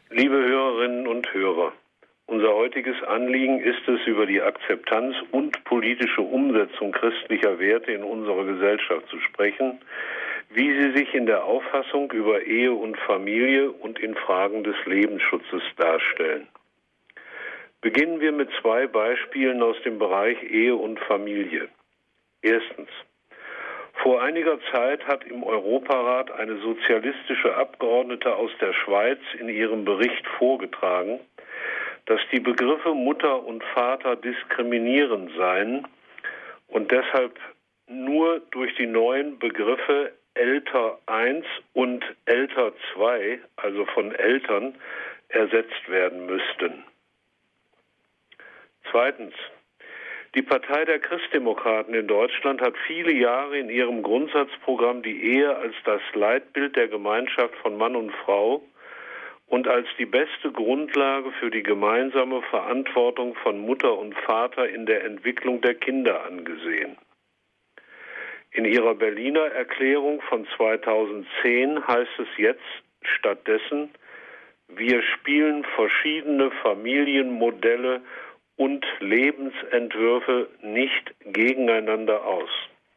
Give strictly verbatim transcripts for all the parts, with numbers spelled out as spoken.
Liebe Hörerinnen und Hörer, unser heutiges Anliegen ist es, über die Akzeptanz und politische Umsetzung christlicher Werte in unserer Gesellschaft zu sprechen, wie sie sich in der Auffassung über Ehe und Familie und in Fragen des Lebensschutzes darstellen. Beginnen wir mit zwei Beispielen aus dem Bereich Ehe und Familie. Erstens. Vor einiger Zeit hat im Europarat eine sozialistische Abgeordnete aus der Schweiz in ihrem Bericht vorgetragen, dass die Begriffe Mutter und Vater diskriminierend seien und deshalb nur durch die neuen Begriffe Älter eins und Älter zwei, also von Eltern, ersetzt werden müssten. Zweitens. Die Partei der Christdemokraten in Deutschland hat viele Jahre in ihrem Grundsatzprogramm die Ehe als das Leitbild der Gemeinschaft von Mann und Frau und als die beste Grundlage für die gemeinsame Verantwortung von Mutter und Vater in der Entwicklung der Kinder angesehen. In ihrer Berliner Erklärung von zweitausendzehn heißt es jetzt stattdessen: Wir spielen verschiedene Familienmodelle und Lebensentwürfe nicht gegeneinander aus.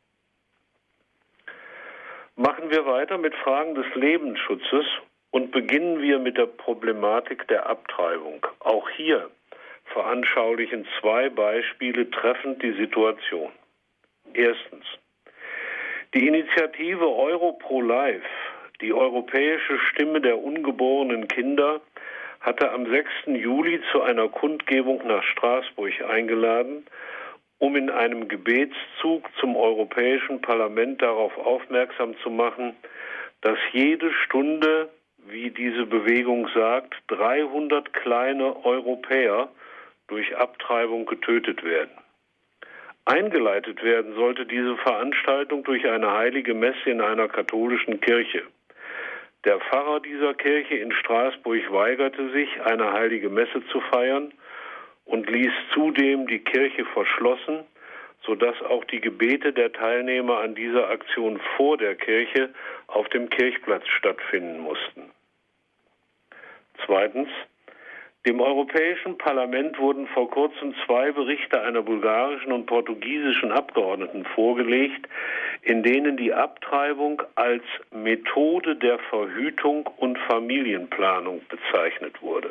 Machen wir weiter mit Fragen des Lebensschutzes und beginnen wir mit der Problematik der Abtreibung. Auch hier veranschaulichen zwei Beispiele treffend die Situation. Erstens. Die Initiative Euro-Pro-Life, die europäische Stimme der ungeborenen Kinder, hatte am sechsten Juli zu einer Kundgebung nach Straßburg eingeladen, um in einem Gebetszug zum Europäischen Parlament darauf aufmerksam zu machen, dass jede Stunde, wie diese Bewegung sagt, dreihundert kleine Europäer durch Abtreibung getötet werden. Eingeleitet werden sollte diese Veranstaltung durch eine heilige Messe in einer katholischen Kirche. Der Pfarrer dieser Kirche in Straßburg weigerte sich, eine heilige Messe zu feiern und ließ zudem die Kirche verschlossen, sodass auch die Gebete der Teilnehmer an dieser Aktion vor der Kirche auf dem Kirchplatz stattfinden mussten. Zweitens. Dem Europäischen Parlament wurden vor kurzem zwei Berichte einer bulgarischen und portugiesischen Abgeordneten vorgelegt, in denen die Abtreibung als Methode der Verhütung und Familienplanung bezeichnet wurde.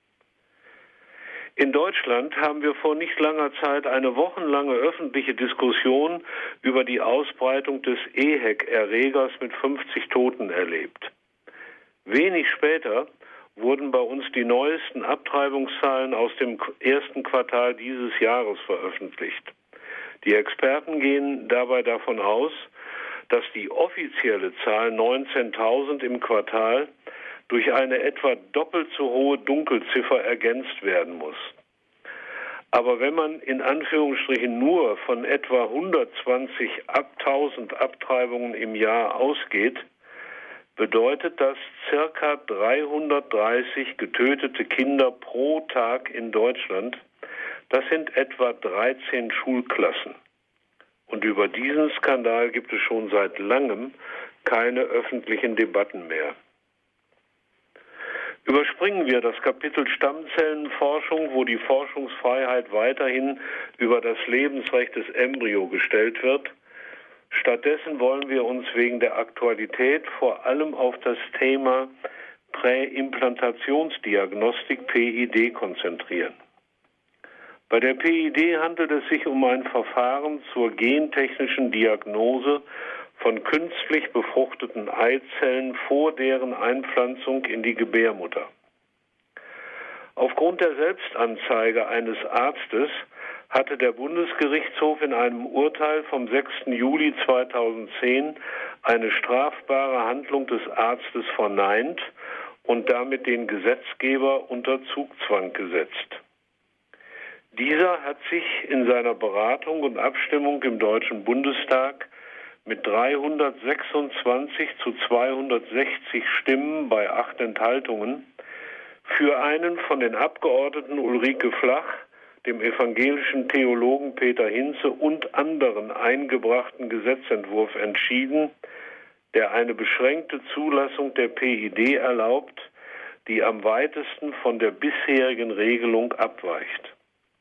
In Deutschland haben wir vor nicht langer Zeit eine wochenlange öffentliche Diskussion über die Ausbreitung des E H E C-Erregers mit fünfzig Toten erlebt. Wenig später wurden bei uns die neuesten Abtreibungszahlen aus dem ersten Quartal dieses Jahres veröffentlicht. Die Experten gehen dabei davon aus, dass die offizielle Zahl neunzehntausend im Quartal durch eine etwa doppelt so hohe Dunkelziffer ergänzt werden muss. Aber wenn man in Anführungsstrichen nur von etwa hundertzwanzig ab tausend Abtreibungen im Jahr ausgeht, bedeutet das circa dreihundertdreißig getötete Kinder pro Tag in Deutschland. Das sind etwa dreizehn Schulklassen. Und über diesen Skandal gibt es schon seit langem keine öffentlichen Debatten mehr. Überspringen wir das Kapitel Stammzellenforschung, wo die Forschungsfreiheit weiterhin über das Lebensrecht des Embryo gestellt wird. Stattdessen wollen wir uns wegen der Aktualität vor allem auf das Thema Präimplantationsdiagnostik P I D konzentrieren. Bei der P I D handelt es sich um ein Verfahren zur gentechnischen Diagnose von künstlich befruchteten Eizellen vor deren Einpflanzung in die Gebärmutter. Aufgrund der Selbstanzeige eines Arztes hatte der Bundesgerichtshof in einem Urteil vom sechsten Juli zweitausendzehn eine strafbare Handlung des Arztes verneint und damit den Gesetzgeber unter Zugzwang gesetzt. Dieser hat sich in seiner Beratung und Abstimmung im Deutschen Bundestag mit dreihundertsechsundzwanzig zu zweihundertsechzig Stimmen bei acht Enthaltungen für einen von den Abgeordneten Ulrike Flach, dem evangelischen Theologen Peter Hinze und anderen eingebrachten Gesetzentwurf entschieden, der eine beschränkte Zulassung der P I D erlaubt, die am weitesten von der bisherigen Regelung abweicht.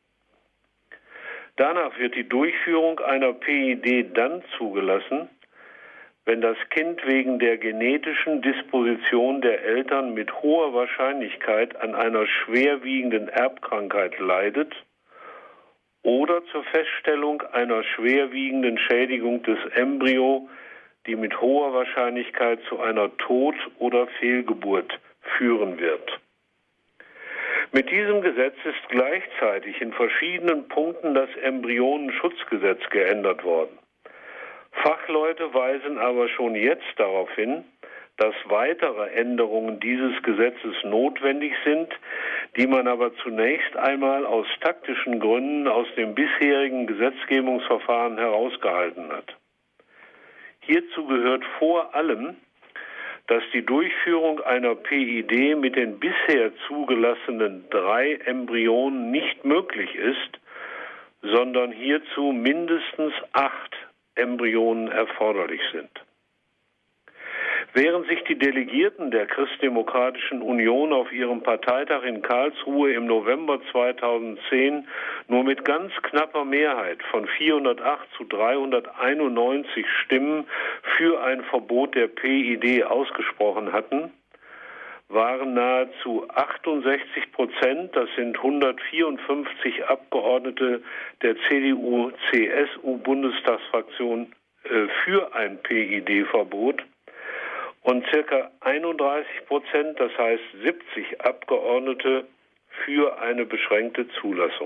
Danach wird die Durchführung einer P I D dann zugelassen, wenn das Kind wegen der genetischen Disposition der Eltern mit hoher Wahrscheinlichkeit an einer schwerwiegenden Erbkrankheit leidet oder zur Feststellung einer schwerwiegenden Schädigung des Embryo, die mit hoher Wahrscheinlichkeit zu einer Tod- oder Fehlgeburt führen wird. Mit diesem Gesetz ist gleichzeitig in verschiedenen Punkten das Embryonenschutzgesetz geändert worden. Fachleute weisen aber schon jetzt darauf hin, dass weitere Änderungen dieses Gesetzes notwendig sind, die man aber zunächst einmal aus taktischen Gründen aus dem bisherigen Gesetzgebungsverfahren herausgehalten hat. Hierzu gehört vor allem, dass die Durchführung einer P I D mit den bisher zugelassenen drei Embryonen nicht möglich ist, sondern hierzu mindestens acht Embryonen erforderlich sind. Während sich die Delegierten der Christdemokratischen Union auf ihrem Parteitag in Karlsruhe im November zweitausendzehn nur mit ganz knapper Mehrheit von vierhundertacht zu dreihunderteinundneunzig Stimmen für ein Verbot der P I D ausgesprochen hatten, waren nahezu achtundsechzig Prozent, das sind hundertvierundfünfzig Abgeordnete der C D U-C S U-Bundestagsfraktion, äh, für ein P I D-Verbot und circa einunddreißig Prozent, das heißt siebzig Abgeordnete, für eine beschränkte Zulassung.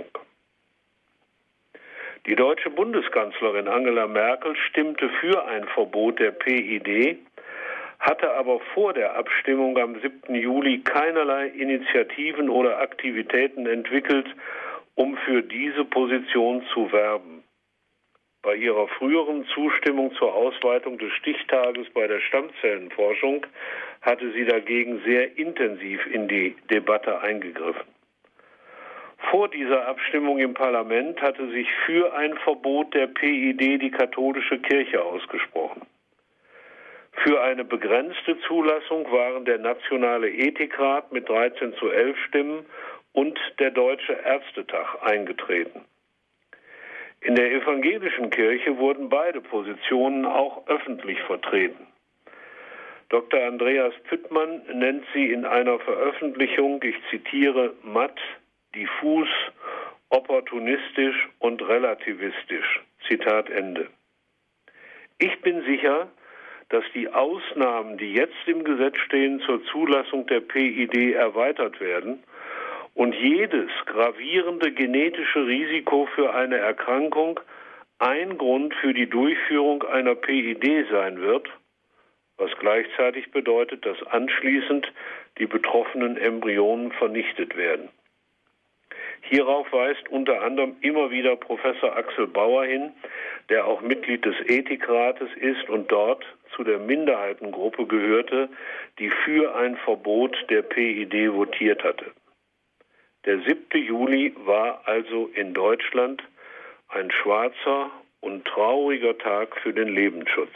Die deutsche Bundeskanzlerin Angela Merkel stimmte für ein Verbot der P I D, hatte aber vor der Abstimmung am siebten Juli keinerlei Initiativen oder Aktivitäten entwickelt, um für diese Position zu werben. Bei ihrer früheren Zustimmung zur Ausweitung des Stichtages bei der Stammzellenforschung hatte sie dagegen sehr intensiv in die Debatte eingegriffen. Vor dieser Abstimmung im Parlament hatte sich für ein Verbot der P I D die katholische Kirche ausgesprochen. Für eine begrenzte Zulassung waren der Nationale Ethikrat mit dreizehn zu elf Stimmen und der Deutsche Ärztetag eingetreten. In der evangelischen Kirche wurden beide Positionen auch öffentlich vertreten. Doktor Andreas Püttmann nennt sie in einer Veröffentlichung, ich zitiere, matt, diffus, opportunistisch und relativistisch. Zitat Ende. Ich bin sicher, dass die Ausnahmen, die jetzt im Gesetz stehen, zur Zulassung der P I D erweitert werden und jedes gravierende genetische Risiko für eine Erkrankung ein Grund für die Durchführung einer P I D sein wird, was gleichzeitig bedeutet, dass anschließend die betroffenen Embryonen vernichtet werden. Hierauf weist unter anderem immer wieder Professor Axel Bauer hin, der auch Mitglied des Ethikrates ist und dort zu der Minderheitengruppe gehörte, die für ein Verbot der P I D votiert hatte. Der siebte Juli war also in Deutschland ein schwarzer und trauriger Tag für den Lebensschutz.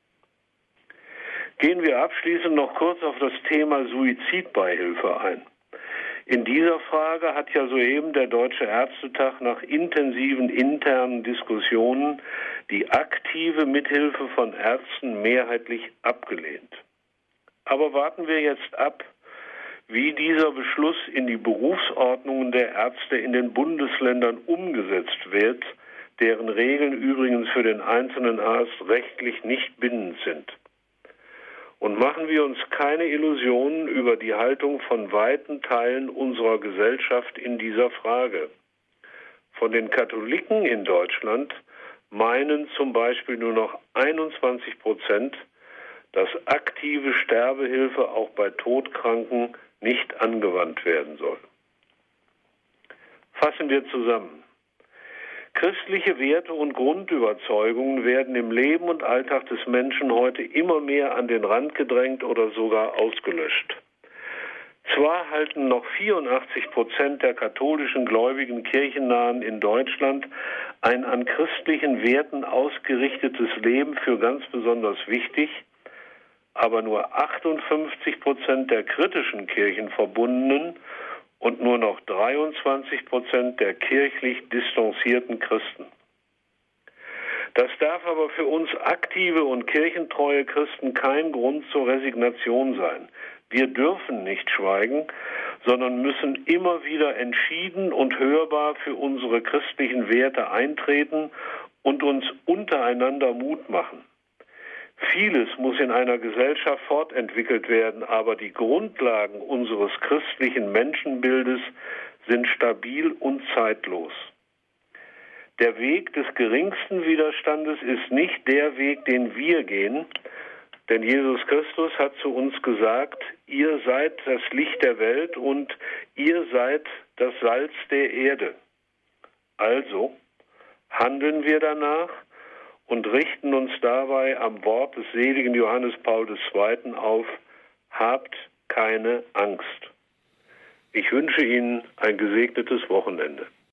Gehen wir abschließend noch kurz auf das Thema Suizidbeihilfe ein. In dieser Frage hat ja soeben der Deutsche Ärztetag nach intensiven internen Diskussionen die aktive Mithilfe von Ärzten mehrheitlich abgelehnt. Aber warten wir jetzt ab, wie dieser Beschluss in die Berufsordnungen der Ärzte in den Bundesländern umgesetzt wird, deren Regeln übrigens für den einzelnen Arzt rechtlich nicht bindend sind. Und machen wir uns keine Illusionen über die Haltung von weiten Teilen unserer Gesellschaft in dieser Frage. Von den Katholiken in Deutschland meinen zum Beispiel nur noch einundzwanzig Prozent, dass aktive Sterbehilfe auch bei Todkranken nicht angewandt werden soll. Fassen wir zusammen. Christliche Werte und Grundüberzeugungen werden im Leben und Alltag des Menschen heute immer mehr an den Rand gedrängt oder sogar ausgelöscht. Zwar halten noch vierundachtzig Prozent der katholischen gläubigen Kirchennahen in Deutschland ein an christlichen Werten ausgerichtetes Leben für ganz besonders wichtig, aber nur achtundfünfzig Prozent der kritischen Kirchenverbundenen und nur noch dreiundzwanzig Prozent der kirchlich distanzierten Christen. Das darf aber für uns aktive und kirchentreue Christen kein Grund zur Resignation sein. Wir dürfen nicht schweigen, sondern müssen immer wieder entschieden und hörbar für unsere christlichen Werte eintreten und uns untereinander Mut machen. Vieles muss in einer Gesellschaft fortentwickelt werden, aber die Grundlagen unseres christlichen Menschenbildes sind stabil und zeitlos. Der Weg des geringsten Widerstandes ist nicht der Weg, den wir gehen, denn Jesus Christus hat zu uns gesagt, ihr seid das Licht der Welt und ihr seid das Salz der Erde. Also handeln wir danach und richten uns dabei am Wort des seligen Johannes Paul der Zweite auf, habt keine Angst. Ich wünsche Ihnen ein gesegnetes Wochenende.